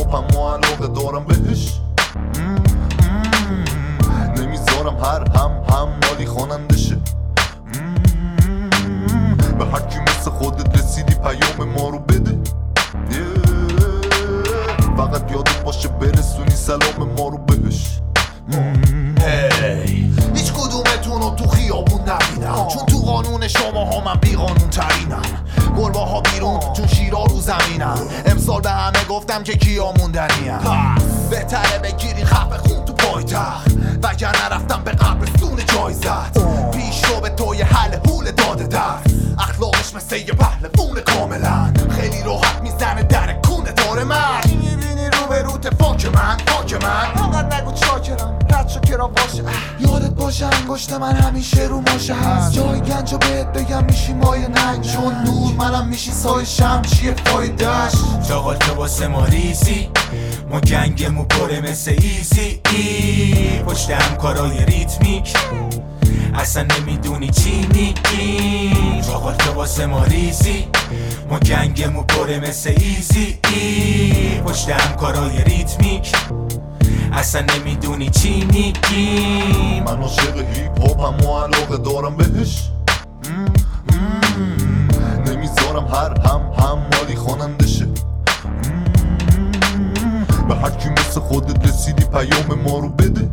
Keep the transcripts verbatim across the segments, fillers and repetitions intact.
هاپم و علاقه دارم بهش. نمیذارم هر هم هم مالی خوانندشه. به هر کی مثل خودت رسیدی پیام ما رو بده. فقط یادت باشه برسونی سلام ما رو بهش. هیچ کدومتون رو تو خیابون نبینم، چون تو قانون شما ها من بی قانون ترینم. گربه ها بیرون چون شیرا رو زمینم. امسال به همه گفتم که کیا موندنیم. بهتره بگیری خفه خون تو پایتخت، وگر نرفتم به قبرستون جایزت. پیش رو به توی حل حول داده درس، اخلاقش مثل یه پهلوون کاملا. خیلی راحت میزنه در کونه داره من. میبینی رو به رو تفاک من پاک من. انقدر نگو چاکرم رد شو کرا باشه. یادت باشه انگشت من همیشه رو ماشه هست. جای گنج و بهت بگم میشی مایه ننگ، چون نور منم میشی سای شم. چیه فایدهش؟ چاقال تو واسه ما ریزی، ما گنگمو پره مثل ایزی ای. پشت همکارای ریتمیک اصلا نمیدونی چی میگی. چاقال تو واسه ما ریزی، ما گنگمو پره مثل ایزی ای. پشت همکارای ریتمیک اصلا نمیدونی چی میگی. من عاشق هیپ هاپم و علاقه دارم بهش. نمیذارم هر هم هم مالی خوانندشه. به هر کی مثل خودت رسیدی پیام ما رو بده.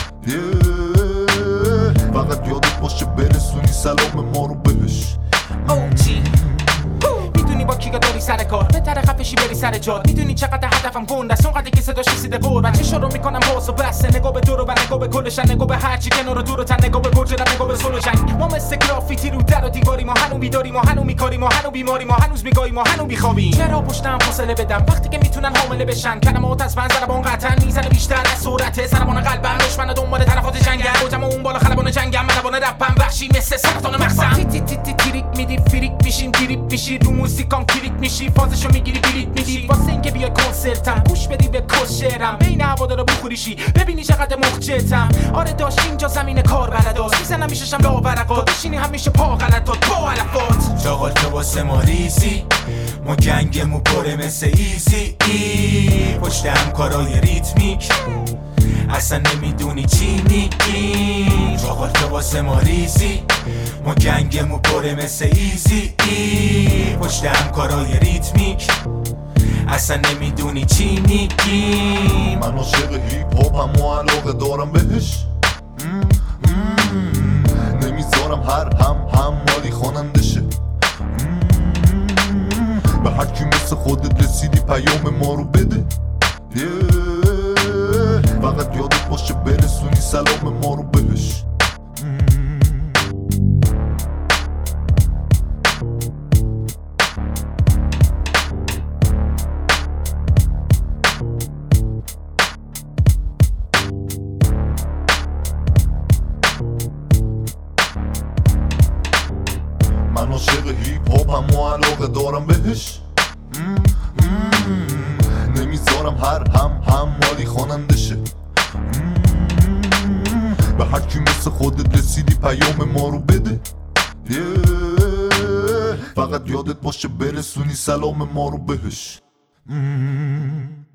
فقط یادت باشه برسونی سلام ما رو بهش. میدونی با کیگا داری سر کار، بهتره خفشی بری سر جاد. میدونی چقدر هدفم گنده است، اونقدر که صداش رسیده قرب. بچه شروع میکنم باز و بسته، نگاه به دور و بر، نگاه به کلشن، نگاه به هرچی کنار و دور و تن، نگاه به برج رم، نگاه به صلح و جنگ. ما مثل گرافیتی رو در و دیواری، ما هنو بیداری، ما هنو میکاری، ما هنو بیماری، ما هنوز میگایی، ما هنو بیخوابیم. چرا پشتم فاصله بدم وقتی که میتونن حامله بشن؟ کلمات از من ضربان قطعا میزنه بیشتر از سرعت. ضربان قلبم دشمن دنبال طرفات جنگم. خودم اون بالا خلبان جنگم، منبان رپم وحشی مثل سرطان مغزم. تی تی تی تی تریک میدی فریک میشین، تریپ میشی رو موزیکام کلیک میشی. فازشو میگیری بلیت میدی واسه اینکه بیای کنسرتم. گوش بدی به کس شعرم، بین هوادارا بخوریشی ببینی چقدر مخجلتم. آره داشت اینجا زمین کار بلداست، میزنم میششم لا ورقات. بشینی همیشه پا غلطات با علفات. چاقال تو واسه ما ریزی، ما گنگمو پره مثل ایزی ای. پشت همکارای ریتمیک اصلا نمیدونی چی میگی. چاقال تو واسه ما ریزی، ما گنگمو پره مثل ایزی ای. پشت همکارای ریتمیک اصلا نمیدونی چی میگی. من عاشق هیپ هاپم و علاقه دارم بهش. نمیذارم هر هم هم مالی خوانندشه. به هر کی مثل خودت رسیدی پیام ما رو بده. فقط یادت باشه برسونی سلام ما رو بهش. من عاشق هیپ هاپم و علاقه دارم بهش. نمیذارم هر هم هم مالی خوانندشه. به هر کی مثل خودت رسیدی پیام ما رو بده. فقط یادت باشه برسونی سلام ما رو بهش.